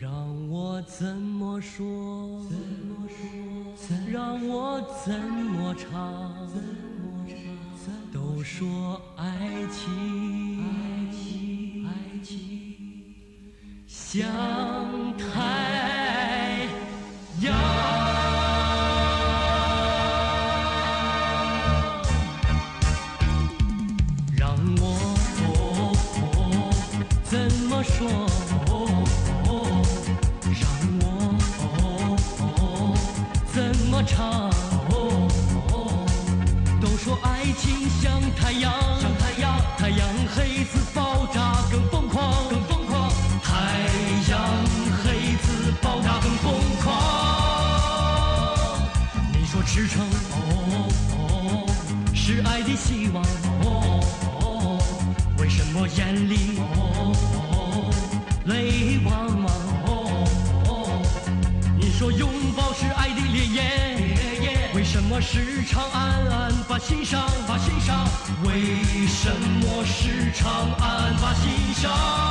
让我怎么说？让我怎么唱？都说爱情像太阳。让我怎么说？让我怎么唱？都说爱情像太阳，太阳黑子爆炸更疯狂，太阳黑子爆炸更疯狂。你说赤诚是爱的希望，为什么眼里泪汪汪？你说拥抱是爱的烈焰，为什么时常暗暗把心伤？为什么时常暗把心伤？